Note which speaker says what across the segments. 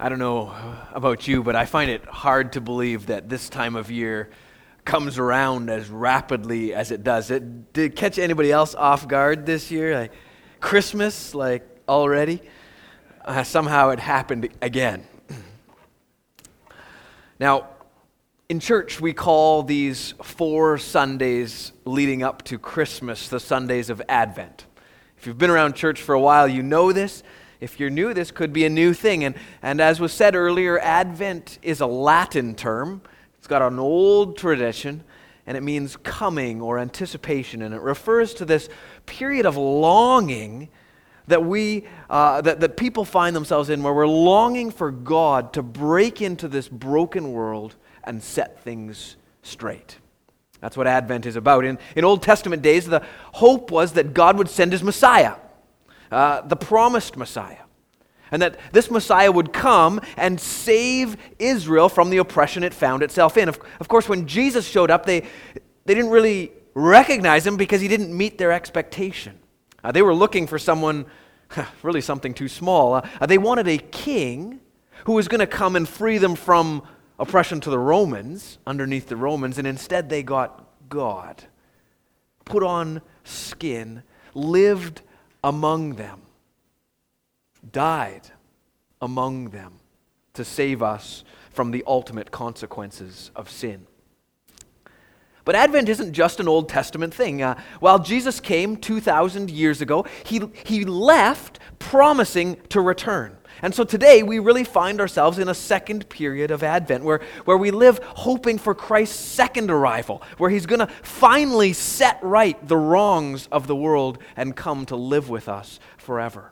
Speaker 1: I don't know about you, but I find it hard to believe that this time of year comes around as rapidly as it does. Did it catch anybody else off guard this year? Like Christmas, already? Somehow it happened again. Now, in church, we call these 4 Sundays leading up to Christmas the Sundays of Advent. If you've been around church for a while, you know this. If you're new, this could be a new thing. And as was said earlier, Advent is a Latin term. It's got an old tradition, and it means coming or anticipation. And it refers to this period of longing that that people find themselves in, where we're longing for God to break into this broken world and set things straight. That's what Advent is about. In Old Testament days, the hope was that God would send His Messiah, the promised Messiah, and that this Messiah would come and save Israel from the oppression it found itself in. Of course, when Jesus showed up, they didn't really recognize Him because He didn't meet their expectation. They were looking for someone, really something too small. They wanted a king who was going to come and free them from oppression to the Romans, underneath the Romans, and instead they got God, put on skin, lived among them, died among them to save us from the ultimate consequences of sin. But Advent isn't just an Old Testament thing. While Jesus came 2,000 years ago, he left promising to return. And so today we really find ourselves in a second period of Advent where we live hoping for Christ's second arrival, where He's going to finally set right the wrongs of the world and come to live with us forever.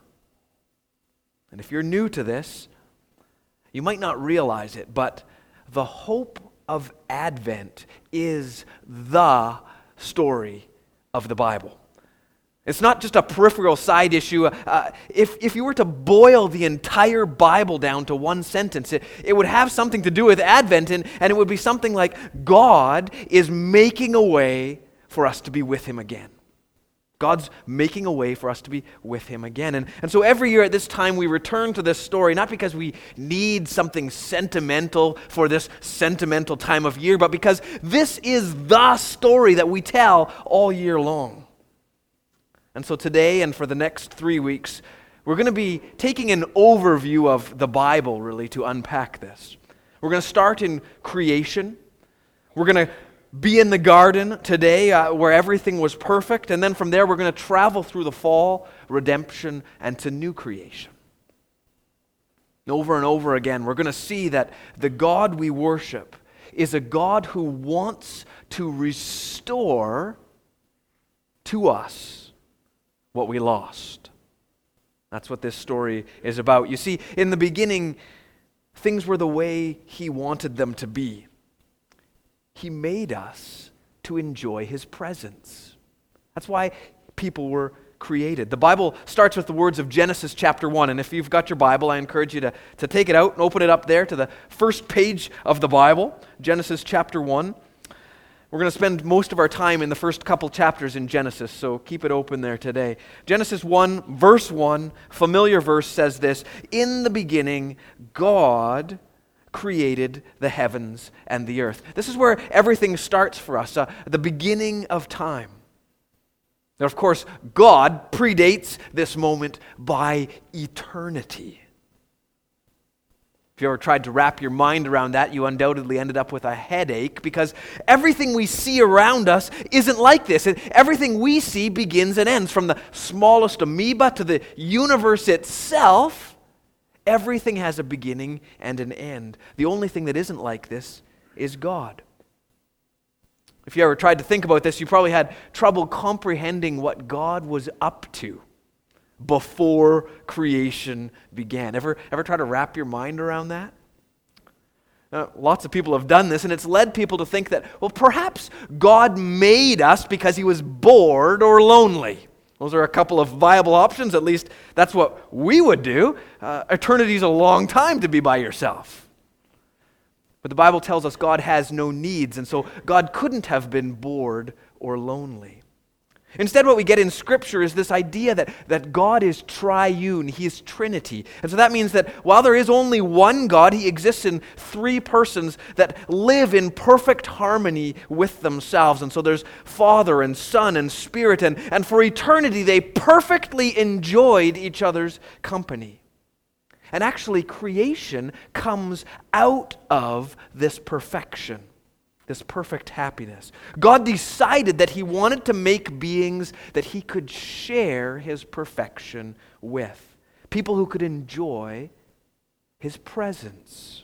Speaker 1: And if you're new to this, you might not realize it, but the hope of Advent is the story of the Bible. It's not just a peripheral side issue. If you were to boil the entire Bible down to one sentence, it would have something to do with Advent, and it would be something like, God is making a way for us to be with Him again. God's making a way for us to be with Him again. And so every year at this time we return to this story, not because we need something sentimental for this sentimental time of year, but because this is the story that we tell all year long. And so today and for the next 3 weeks, we're going to be taking an overview of the Bible, really, to unpack this. We're going to start in creation. We're going to be in the garden today where everything was perfect. And then from there, we're going to travel through the fall, redemption, and to new creation. Over and over again, we're going to see that the God we worship is a God who wants to restore to us what we lost. That's what this story is about. You see, in the beginning, things were the way He wanted them to be. He made us to enjoy His presence. That's why people were created. The Bible starts with the words of Genesis chapter 1. And if you've got your Bible, I encourage you to take it out and open it up there to the first page of the Bible, Genesis chapter 1. We're going to spend most of our time in the first couple chapters in Genesis, so keep it open there today. Genesis 1, verse 1, familiar verse, says this: "In the beginning, God created the heavens and the earth." This is where everything starts for us, the beginning of time. Now, of course, God predates this moment by eternity. If you ever tried to wrap your mind around that, you undoubtedly ended up with a headache, because everything we see around us isn't like this. Everything we see begins and ends. From the smallest amoeba to the universe itself, everything has a beginning and an end. The only thing that isn't like this is God. If you ever tried to think about this, you probably had trouble comprehending what God was up to before creation began. Ever try to wrap your mind around that? Lots of people have done this, and it's led people to think that, well, perhaps God made us because He was bored or lonely. Those are a couple of viable options. At least that's what we would do. Eternity's a long time to be by yourself. But the Bible tells us God has no needs, and so God couldn't have been bored or lonely. Instead, what we get in Scripture is this idea that God is triune, He is Trinity. And so that means that while there is only one God, He exists in three persons that live in perfect harmony with themselves. And so there's Father and Son and Spirit, and for eternity they perfectly enjoyed each other's company. And actually, creation comes out of this perfection. This perfect happiness. God decided that He wanted to make beings that He could share His perfection with. People who could enjoy His presence.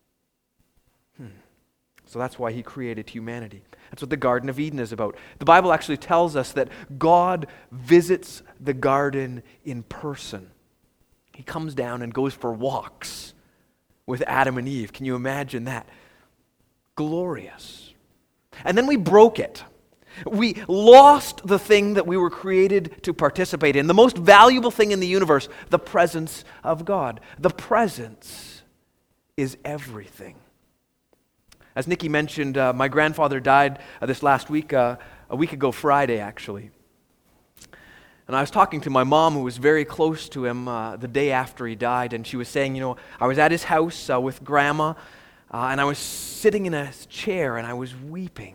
Speaker 1: So that's why He created humanity. That's what the Garden of Eden is about. The Bible actually tells us that God visits the garden in person. He comes down and goes for walks with Adam and Eve. Can you imagine that? Glorious. And then we broke it. We lost the thing that we were created to participate in, the most valuable thing in the universe, the presence of God. The presence is everything. As Nikki mentioned, my grandfather died this last week, a week ago Friday actually. And I was talking to my mom, who was very close to him the day after he died, and she was saying, I was at his house with Grandma, and I was sitting in a chair and I was weeping.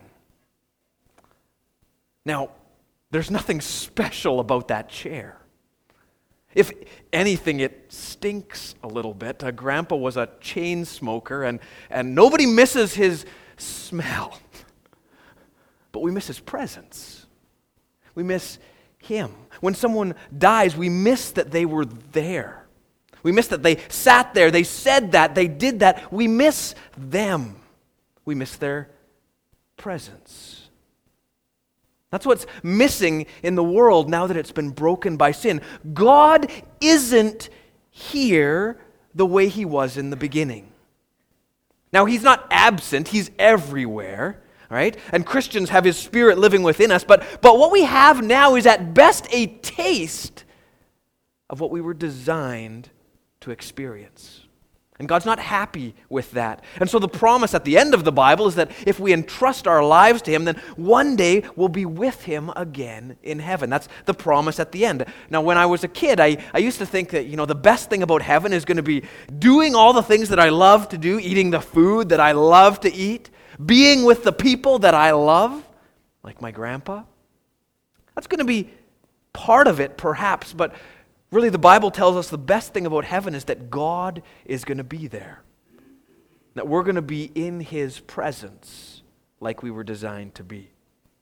Speaker 1: Now, there's nothing special about that chair. If anything, it stinks a little bit. Grandpa was a chain smoker, and nobody misses his smell. But we miss his presence. We miss him. When someone dies, we miss that they were there. We miss that they sat there, they said that, they did that. We miss them. We miss their presence. That's what's missing in the world now that it's been broken by sin. God isn't here the way He was in the beginning. Now, He's not absent, He's everywhere, right? And Christians have His Spirit living within us, but what we have now is at best a taste of what we were designed to experience. And God's not happy with that. And so the promise at the end of the Bible is that if we entrust our lives to Him, then one day we'll be with Him again in heaven. That's the promise at the end. Now, when I was a kid, I used to think that, the best thing about heaven is going to be doing all the things that I love to do, eating the food that I love to eat, being with the people that I love, like my grandpa. That's going to be part of it, perhaps, but really, the Bible tells us the best thing about heaven is that God is going to be there. That we're going to be in His presence like we were designed to be.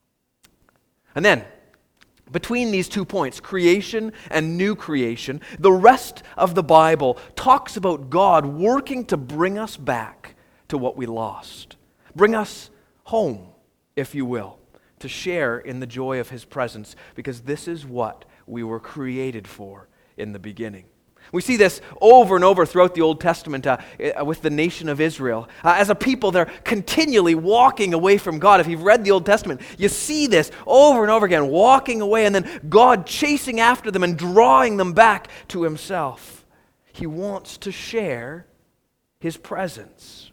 Speaker 1: And then, between these 2 points, creation and new creation, the rest of the Bible talks about God working to bring us back to what we lost. Bring us home, if you will, to share in the joy of His presence, because this is what we were created for in the beginning. We see this over and over throughout the Old Testament with the nation of Israel. As a people, they're continually walking away from God. If you've read the Old Testament, you see this over and over again, walking away, and then God chasing after them and drawing them back to Himself. He wants to share His presence.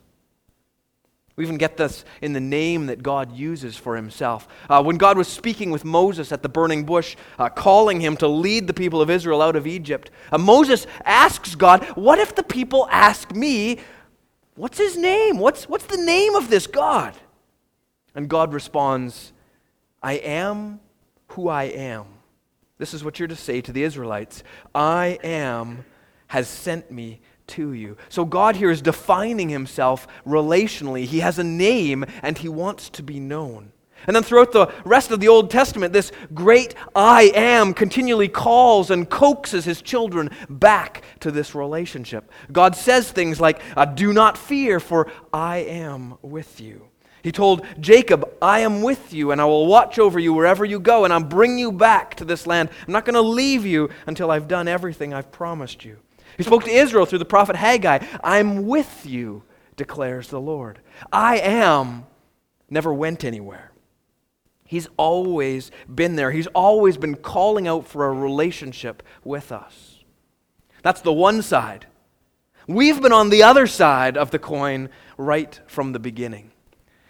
Speaker 1: We even get this in the name that God uses for Himself. When God was speaking with Moses at the burning bush, calling him to lead the people of Israel out of Egypt, Moses asks God, what if the people ask me, what's His name? What's the name of this God? And God responds, I am who I am. This is what you're to say to the Israelites. I am has sent me to you. So God here is defining Himself relationally. He has a name and He wants to be known. And then throughout the rest of the Old Testament, this great I am continually calls and coaxes His children back to this relationship. God says things like, do not fear, for I am with you. He told Jacob, I am with you and I will watch over you wherever you go, and I'll bring you back to this land. I'm not going to leave you until I've done everything I've promised you. He spoke to Israel through the prophet Haggai. I'm with you, declares the Lord. I am never went anywhere. He's always been there. He's always been calling out for a relationship with us. That's the one side. We've been on the other side of the coin right from the beginning.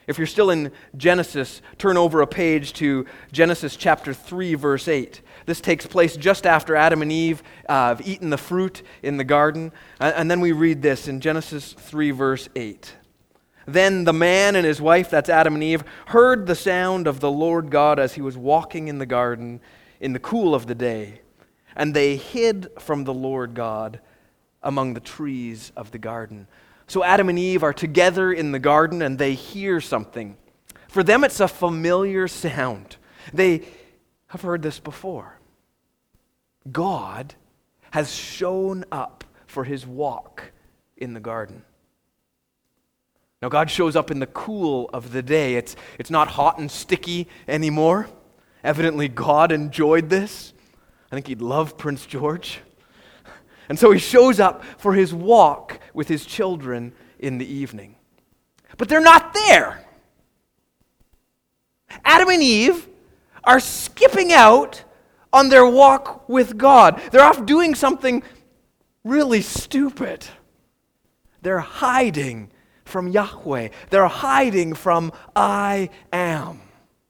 Speaker 1: If you're still in Genesis, turn over a page to Genesis chapter 3, verse 8. This takes place just after Adam and Eve have eaten the fruit in the garden. And then we read this in Genesis 3, verse 8. Then the man and his wife, that's Adam and Eve, heard the sound of the Lord God as he was walking in the garden in the cool of the day. And they hid from the Lord God among the trees of the garden. So Adam and Eve are together in the garden and they hear something. For them it's a familiar sound. They have heard this before. God has shown up for his walk in the garden. Now God shows up in the cool of the day. It's not hot and sticky anymore. Evidently God enjoyed this. I think he'd love Prince George. And so he shows up for his walk with his children in the evening. But they're not there. Adam and Eve are skipping out on their walk with God. They're off doing something really stupid. They're hiding from Yahweh. They're hiding from I am.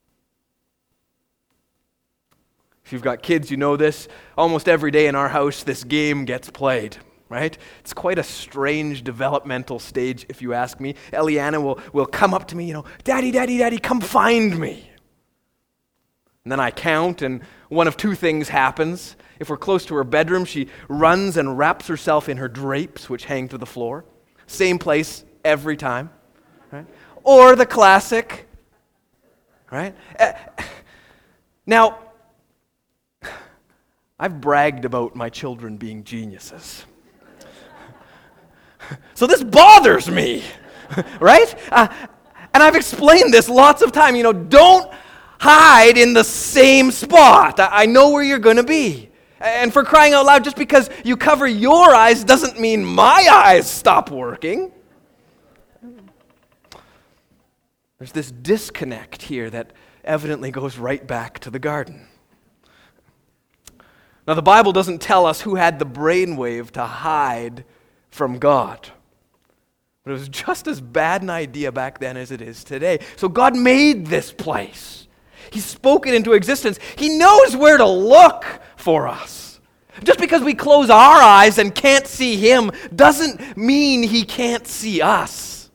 Speaker 1: If you've got kids, you know this. Almost every day in our house, this game gets played, right? It's quite a strange developmental stage, if you ask me. Eliana will come up to me, Daddy, Daddy, Daddy, come find me. And then I count, and one of two things happens. If we're close to her bedroom, she runs and wraps herself in her drapes, which hang to the floor. Same place every time, right? Or the classic, right? Now, I've bragged about my children being geniuses. So this bothers me, right? And I've explained this lots of times. Don't hide in the same spot. I know where you're going to be. And for crying out loud, just because you cover your eyes doesn't mean my eyes stop working. There's this disconnect here that evidently goes right back to the garden. Now, the Bible doesn't tell us who had the brainwave to hide from God. But it was just as bad an idea back then as it is today. So God made this place. He spoke it into existence. He knows where to look for us. Just because we close our eyes and can't see Him doesn't mean He can't see us.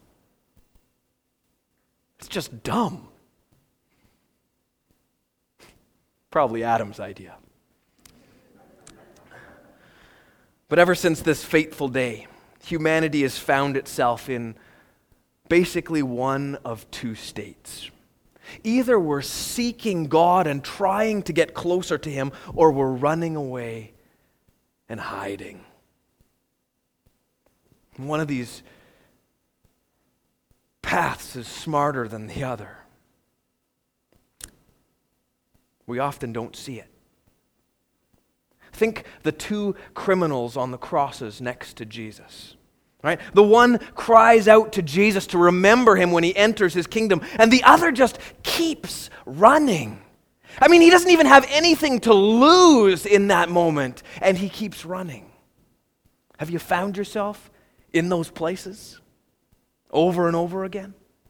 Speaker 1: It's just dumb. Probably Adam's idea. But ever since this fateful day, humanity has found itself in basically one of two states. Either we're seeking God and trying to get closer to Him, or we're running away and hiding. One of these paths is smarter than the other. We often don't see it. Think the two criminals on the crosses next to Jesus. Right? The one cries out to Jesus to remember him when he enters his kingdom, and the other just keeps running. I mean, he doesn't even have anything to lose in that moment, and he keeps running. Have you found yourself in those places over and over again?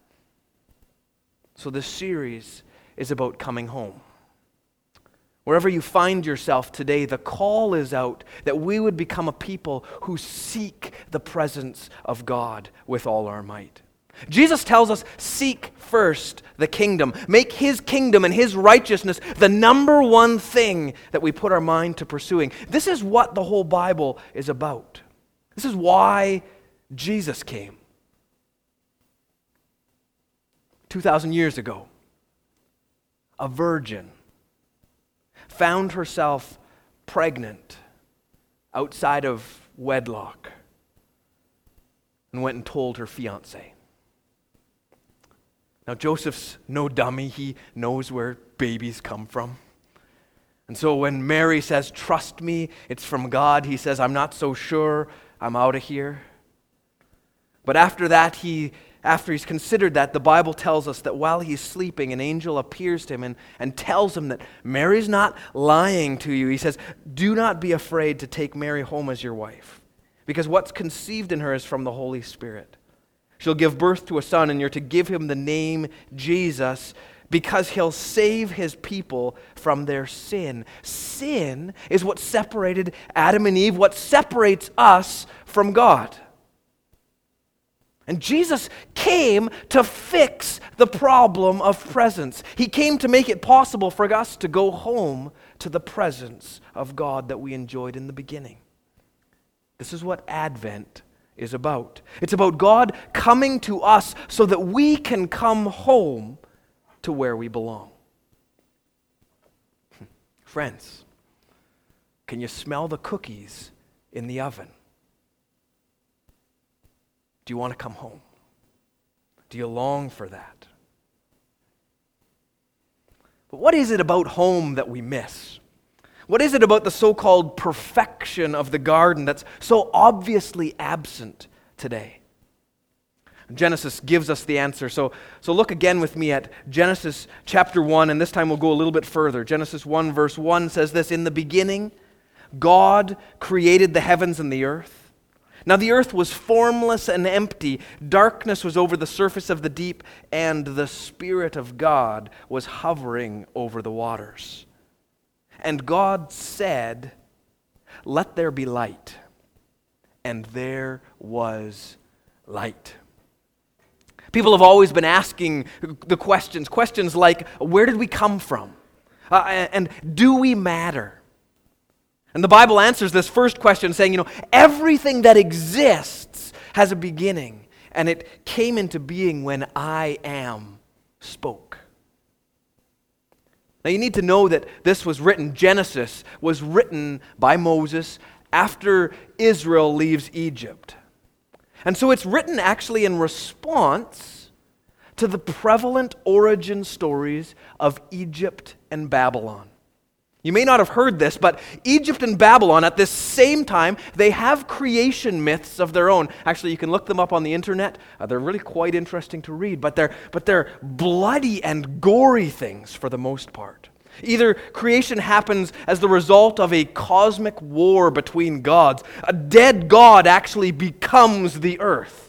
Speaker 1: So this series is about coming home. Wherever you find yourself today, the call is out that we would become a people who seek the presence of God with all our might. Jesus tells us, seek first the kingdom. Make His kingdom and His righteousness the number one thing that we put our mind to pursuing. This is what the whole Bible is about. This is why Jesus came. 2,000 years ago, a virgin found herself pregnant outside of wedlock and went and told her fiancé. Now, Joseph's no dummy. He knows where babies come from. And so when Mary says, trust me, it's from God, he says, I'm not so sure, I'm out of here. But after that, after he's considered that, the Bible tells us that while he's sleeping, an angel appears to him and tells him that Mary's not lying to you. He says, do not be afraid to take Mary home as your wife, because what's conceived in her is from the Holy Spirit. She'll give birth to a son, and you're to give him the name Jesus, because he'll save his people from their sin. Sin is what separated Adam and Eve, what separates us from God. And Jesus came to fix the problem of presence. He came to make it possible for us to go home to the presence of God that we enjoyed in the beginning. This is what Advent is about. It's about God coming to us so that we can come home to where we belong. Friends, can you smell the cookies in the oven? Do you want to come home? Do you long for that? But what is it about home that we miss? What is it about the so-called perfection of the garden that's so obviously absent today? Genesis gives us the answer. So look again with me at Genesis chapter 1, and this time we'll go a little bit further. Genesis 1 verse 1 says this, "In the beginning, God created the heavens and the earth. Now the earth was formless and empty. Darkness was over the surface of the deep, and the Spirit of God was hovering over the waters. And God said, 'Let there be light.' And there was light." People have always been asking the questions like, where did we come from? And do we matter? And the Bible answers this first question saying, everything that exists has a beginning, and it came into being when I Am spoke. Now you need to know that this was written, Genesis was written by Moses after Israel leaves Egypt. And so it's written actually in response to the prevalent origin stories of Egypt and Babylon. You may not have heard this, but Egypt and Babylon at this same time, they have creation myths of their own. Actually, you can look them up on the internet. They're really quite interesting to read, but they're bloody and gory things for the most part. Either creation happens as the result of a cosmic war between gods. A dead god actually becomes the earth.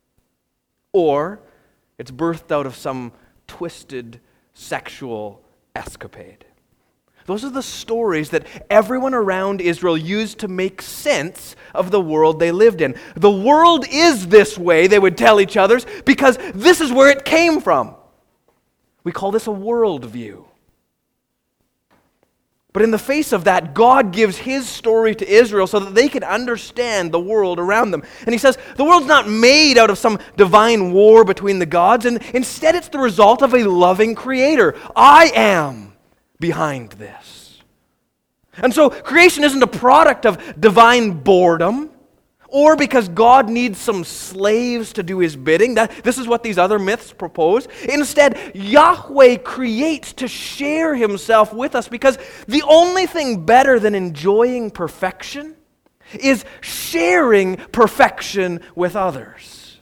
Speaker 1: Or it's birthed out of some twisted sexual escapade. Those are the stories that everyone around Israel used to make sense of the world they lived in. The world is this way, they would tell each other, because this is where it came from. We call this a worldview. But in the face of that, God gives His story to Israel so that they can understand the world around them. And He says, the world's not made out of some divine war between the gods, and instead it's the result of a loving Creator. I am behind this. And so creation isn't a product of divine boredom, or because God needs some slaves to do His bidding. This is what these other myths propose. Instead, Yahweh creates to share Himself with us, because the only thing better than enjoying perfection is sharing perfection with others.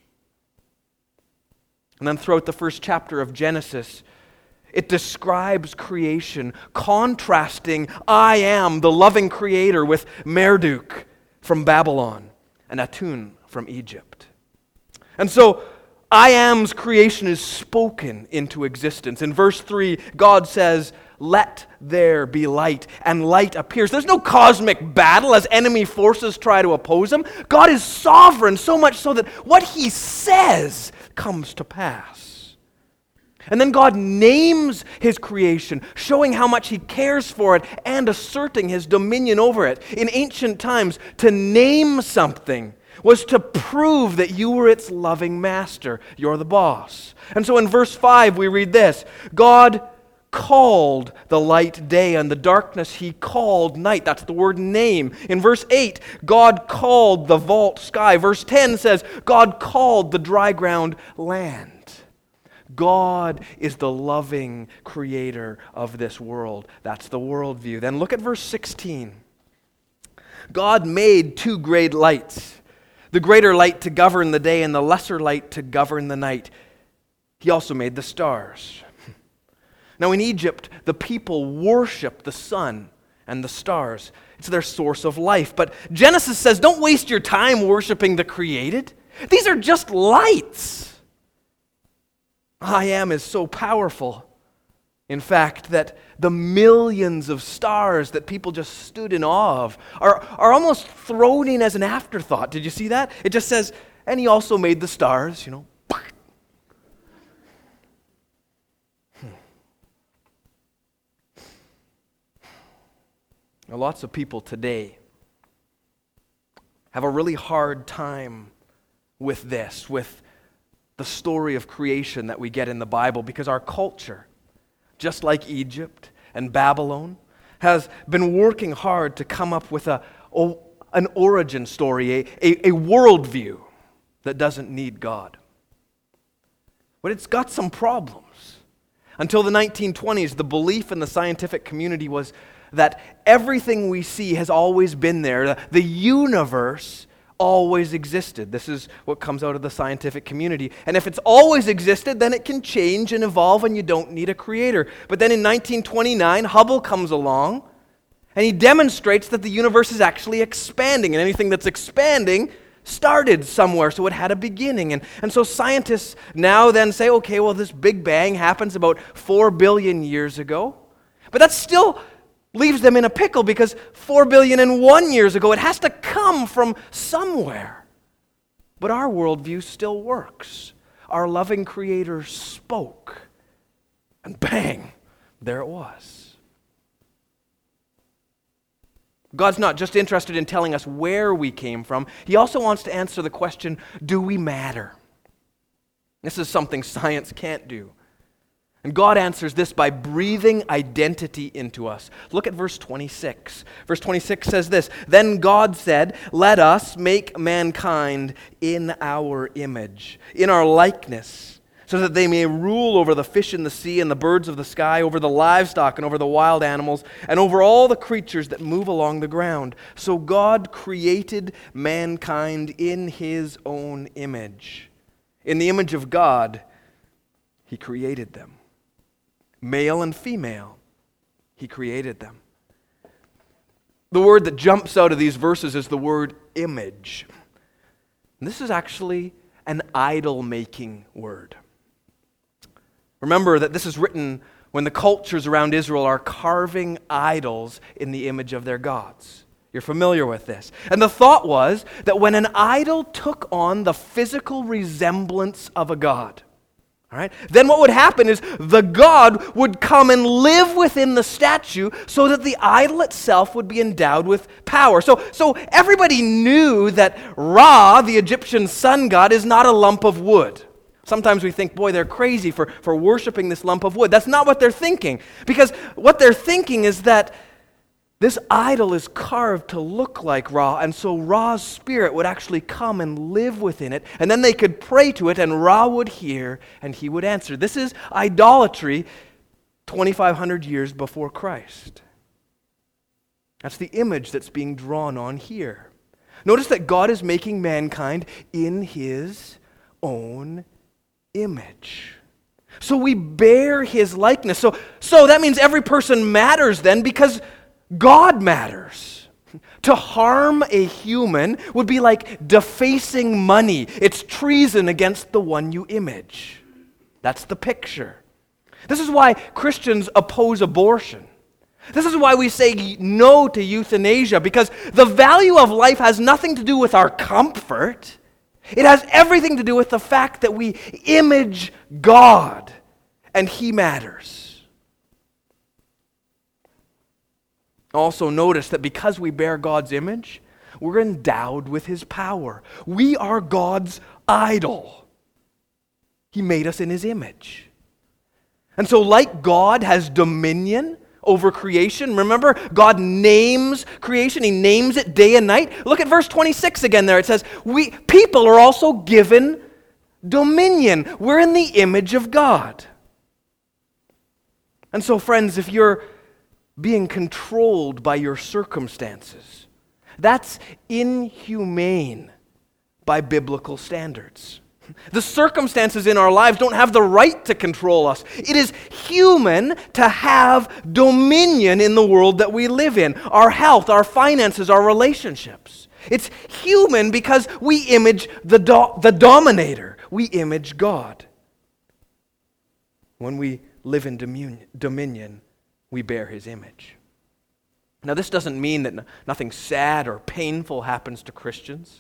Speaker 1: And then throughout the first chapter of Genesis, it describes creation, contrasting I Am, the loving Creator, with Marduk from Babylon and Atun from Egypt. And so, I Am's creation is spoken into existence. In verse 3, God says, "Let there be light," and light appears. There's no cosmic battle as enemy forces try to oppose Him. God is sovereign, so much so that what He says comes to pass. And then God names His creation, showing how much He cares for it and asserting His dominion over it. In ancient times, to name something was to prove that you were its loving master. You're the boss. And so in verse 5 we read this, God called the light day, and the darkness He called night. That's the word name. In verse 8, God called the vault sky. Verse 10 says, God called the dry ground land. God is the loving Creator of this world. That's the worldview. Then look at verse 16. God made two great lights, the greater light to govern the day and the lesser light to govern the night. He also made the stars. Now in Egypt, the people worship the sun and the stars. It's their source of life. But Genesis says, don't waste your time worshiping the created. These are just lights. I Am is so powerful, in fact, that the millions of stars that people just stood in awe of are almost thrown in as an afterthought. Did you see that? It just says, and He also made the stars, Now, lots of people today have a really hard time with this, with the story of creation that we get in the Bible, because our culture, just like Egypt and Babylon, has been working hard to come up with an origin story, a worldview that doesn't need God. But it's got some problems. Until the 1920s, the belief in the scientific community was that everything we see has always been there. The universe always existed. This is what comes out of the scientific community. And if it's always existed, then it can change and evolve and you don't need a creator. But then in 1929, Hubble comes along and he demonstrates that the universe is actually expanding, and anything that's expanding started somewhere, so it had a beginning. And so scientists now then say, okay, well, this Big Bang happens about 4 billion years ago. But that still leaves them in a pickle, because 4,000,001 years ago, it has to come from somewhere. But our worldview still works. Our loving Creator spoke, and bang, there it was. God's not just interested in telling us where we came from. He also wants to answer the question, do we matter? This is something science can't do. And God answers this by breathing identity into us. Look at verse 26. Verse 26 says this, "Then God said, 'Let us make mankind in our image, in our likeness, so that they may rule over the fish in the sea and the birds of the sky, over the livestock and over the wild animals, and over all the creatures that move along the ground.' So God created mankind in His own image. In the image of God, He created them. Male and female, He created them." The word that jumps out of these verses is the word image. And this is actually an idol-making word. Remember that this is written when the cultures around Israel are carving idols in the image of their gods. You're familiar with this. And the thought was that when an idol took on the physical resemblance of a god, all right, then what would happen is the god would come and live within the statue so that the idol itself would be endowed with power. So everybody knew that Ra, the Egyptian sun god, is not a lump of wood. Sometimes we think, boy, they're crazy for worshiping this lump of wood. That's not what they're thinking. Because what they're thinking is that this idol is carved to look like Ra, and so Ra's spirit would actually come and live within it, and then they could pray to it, and Ra would hear, and he would answer. This is idolatry 2,500 years before Christ. That's the image that's being drawn on here. Notice that God is making mankind in His own image. So we bear His likeness. So that means every person matters then, because God matters. To harm a human would be like defacing money. It's treason against the one you image. That's the picture. This is why Christians oppose abortion. This is why we say no to euthanasia, because the value of life has nothing to do with our comfort. It has everything to do with the fact that we image God, and He matters. Also notice that because we bear God's image, we're endowed with His power. We are God's idol. He made us in His image. And so like God has dominion over creation, remember, God names creation. He names it day and night. Look at verse 26 again there. It says, people are also given dominion. We're in the image of God. And so friends, if you're being controlled by your circumstances, that's inhumane by biblical standards. The circumstances in our lives don't have the right to control us. It is human to have dominion in the world that we live in. Our health, our finances, our relationships. It's human because we image the dominator. We image God. When we live in dominion, we bear his image. Now, this doesn't mean that nothing sad or painful happens to Christians.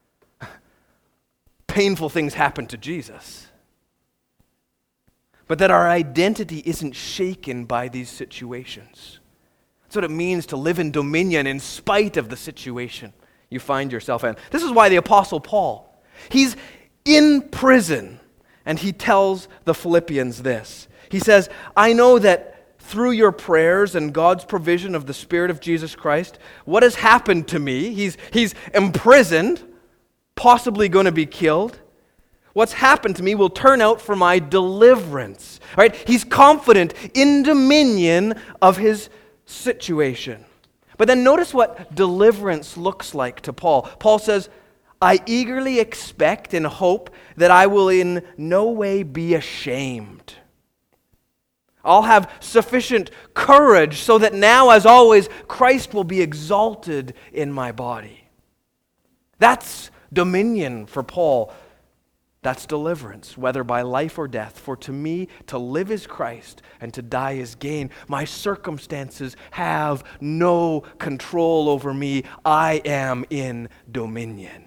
Speaker 1: Painful things happen to Jesus. But that our identity isn't shaken by these situations. That's what it means to live in dominion in spite of the situation you find yourself in. This is why the Apostle Paul, he's in prison, and he tells the Philippians this. He says, I know that through your prayers and God's provision of the Spirit of Jesus Christ, what has happened to me, he's imprisoned, possibly going to be killed. What's happened to me will turn out for my deliverance. All right? He's confident in dominion of his situation. But then notice what deliverance looks like to Paul. Paul says, I eagerly expect and hope that I will in no way be ashamed. I'll have sufficient courage so that now, as always, Christ will be exalted in my body. That's dominion for Paul. That's deliverance, whether by life or death. For to me, to live is Christ, and to die is gain. My circumstances have no control over me. I am in dominion.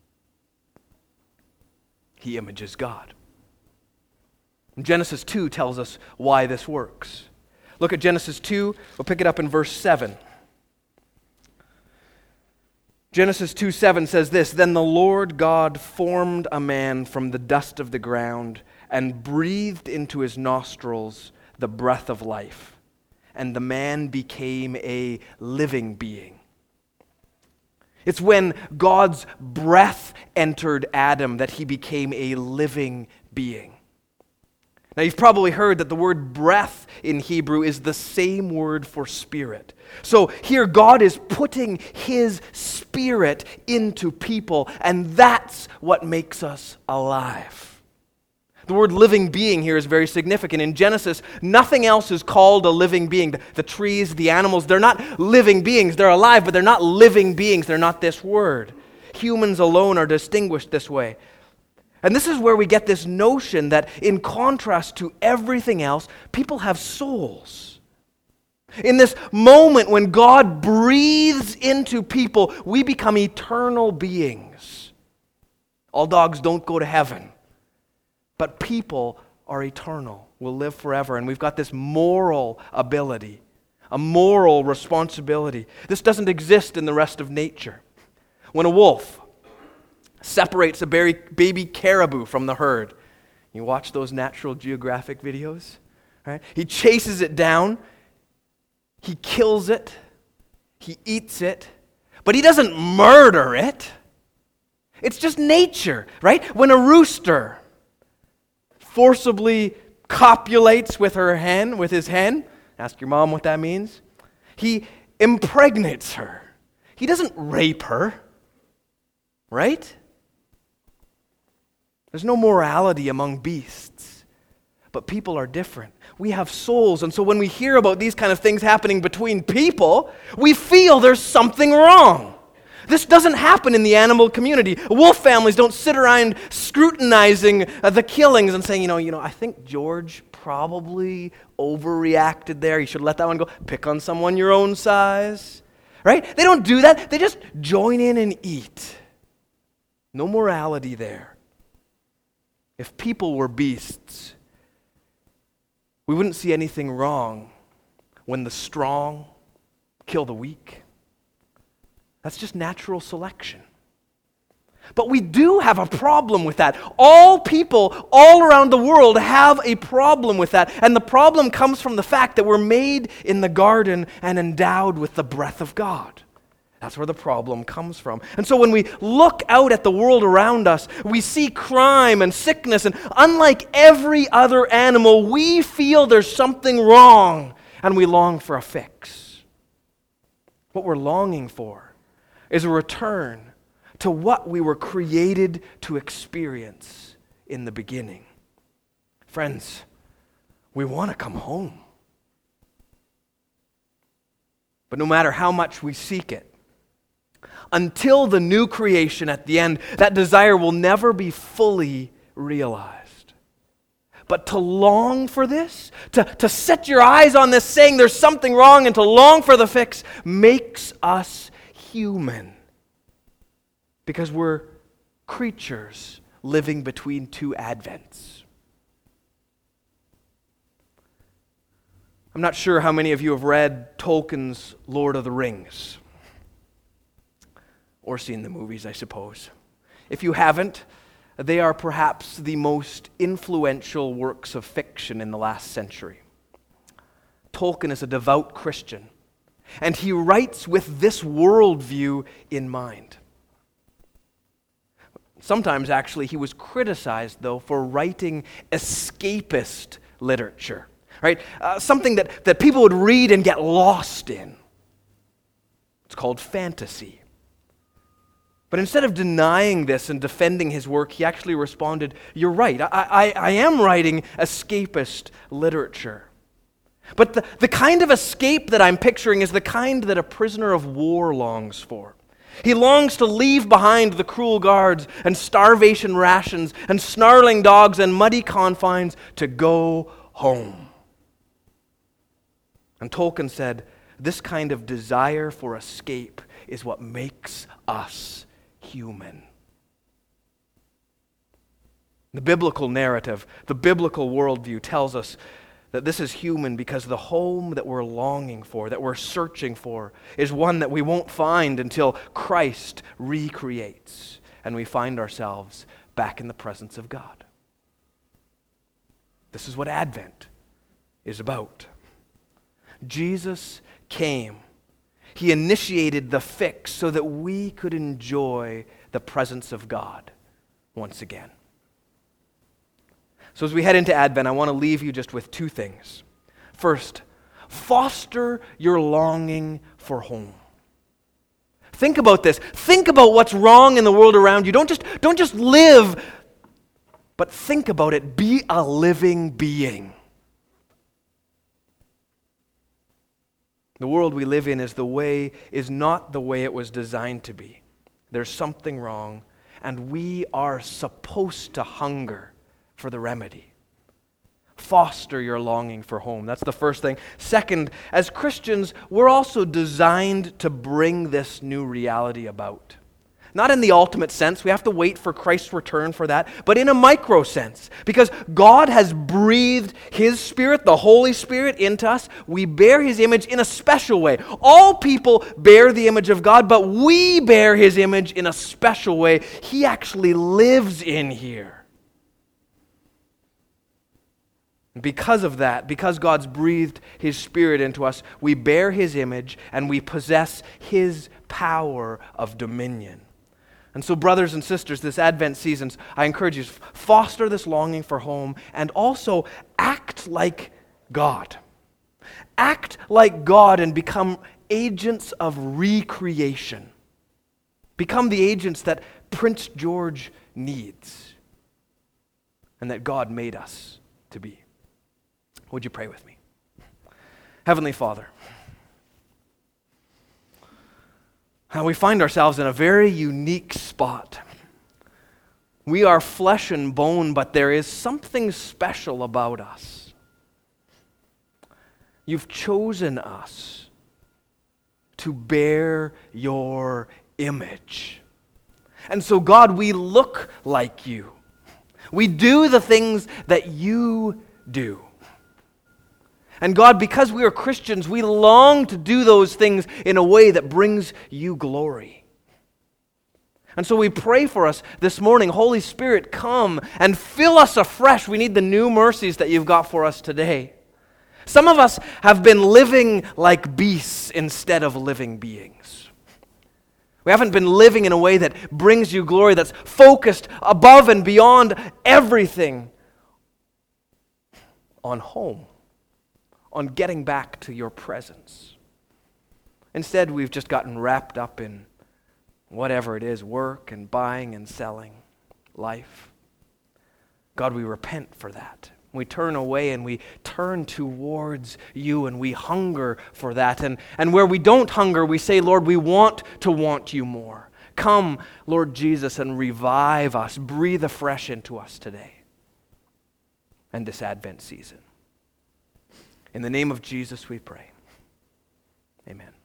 Speaker 1: He images God. Genesis 2 tells us why this works. Look at Genesis 2. We'll pick it up in verse 7. Genesis 2:7 says this, Then the Lord God formed a man from the dust of the ground and breathed into his nostrils the breath of life, and the man became a living being. It's when God's breath entered Adam that he became a living being. Now, you've probably heard that the word breath in Hebrew is the same word for spirit. So here God is putting his spirit into people, and that's what makes us alive. The word living being here is very significant. In Genesis, nothing else is called a living being. The trees, the animals, they're not living beings. They're alive, but they're not living beings. They're not this word. Humans alone are distinguished this way. And this is where we get this notion that in contrast to everything else, people have souls. In this moment when God breathes into people, we become eternal beings. All dogs don't go to heaven, but people are eternal, will live forever. And we've got this moral ability, a moral responsibility. This doesn't exist in the rest of nature. When a wolf separates a baby caribou from the herd. You watch those National Geographic videos, right? He chases it down, he kills it, he eats it, but he doesn't murder it. It's just nature, right? When a rooster forcibly copulates with his hen, ask your mom what that means, he impregnates her. He doesn't rape her, right? There's no morality among beasts, but people are different. We have souls, and so when we hear about these kind of things happening between people, we feel there's something wrong. This doesn't happen in the animal community. Wolf families don't sit around scrutinizing the killings and saying, I think George probably overreacted there. You should let that one go. Pick on someone your own size, right? They don't do that. They just join in and eat. No morality there. If people were beasts, we wouldn't see anything wrong when the strong kill the weak. That's just natural selection. But we do have a problem with that. All people all around the world have a problem with that. And the problem comes from the fact that we're made in the garden and endowed with the breath of God. That's where the problem comes from. And so when we look out at the world around us, we see crime and sickness, and unlike every other animal, we feel there's something wrong, and we long for a fix. What we're longing for is a return to what we were created to experience in the beginning. Friends, we want to come home. But no matter how much we seek it, Until the new creation at the end, that desire will never be fully realized. But to long for this, to set your eyes on this saying there's something wrong and to long for the fix makes us human. Because we're creatures living between two advents. I'm not sure how many of you have read Tolkien's Lord of the Rings. Or seen the movies, I suppose. If you haven't, they are perhaps the most influential works of fiction in the last century. Tolkien is a devout Christian, and he writes with this worldview in mind. Sometimes, actually, he was criticized, though, for writing escapist literature, right? Something that people would read and get lost in. It's called fantasy. But instead of denying this and defending his work, he actually responded, "You're right, I am writing escapist literature. But the kind of escape that I'm picturing is the kind that a prisoner of war longs for. He longs to leave behind the cruel guards and starvation rations and snarling dogs and muddy confines to go home." And Tolkien said, this kind of desire for escape is what makes us human. The biblical narrative, the biblical worldview tells us that this is human because the home that we're longing for, that we're searching for, is one that we won't find until Christ recreates and we find ourselves back in the presence of God. This is what Advent is about. Jesus came. He initiated the fix so that we could enjoy the presence of God once again. So as we head into Advent, I want to leave you just with two things. First, foster your longing for home. Think about this. Think about what's wrong in the world around you. Don't just live, but think about it. Be a living being. The world we live in is not the way it was designed to be. There's something wrong, and we are supposed to hunger for the remedy. Foster your longing for home. That's the first thing. Second, as Christians, we're also designed to bring this new reality about. Not in the ultimate sense, we have to wait for Christ's return for that, but in a micro sense. Because God has breathed His Spirit, the Holy Spirit, into us. We bear His image in a special way. All people bear the image of God, but we bear His image in a special way. He actually lives in here. Because of that, because God's breathed His Spirit into us, we bear His image and we possess His power of dominion. And so, brothers and sisters, this Advent season, I encourage you to foster this longing for home and also act like God. Act like God and become agents of recreation. Become the agents that Prince George needs and that God made us to be. Would you pray with me? Heavenly Father, we find ourselves in a very unique spot. We are flesh and bone, but there is something special about us. You've chosen us to bear your image. And so, God, we look like you. We do the things that you do. And God, because we are Christians, we long to do those things in a way that brings you glory. And so we pray for us this morning. Holy Spirit, come and fill us afresh. We need the new mercies that you've got for us today. Some of us have been living like beasts instead of living beings. We haven't been living in a way that brings you glory, that's focused above and beyond everything on home, on getting back to your presence. Instead, we've just gotten wrapped up in whatever it is, work and buying and selling, life. God, we repent for that. We turn away and we turn towards you, and we hunger for that. And where we don't hunger, we say, Lord, we want to want you more. Come, Lord Jesus, and revive us. Breathe afresh into us today and this Advent season. In the name of Jesus we pray. Amen.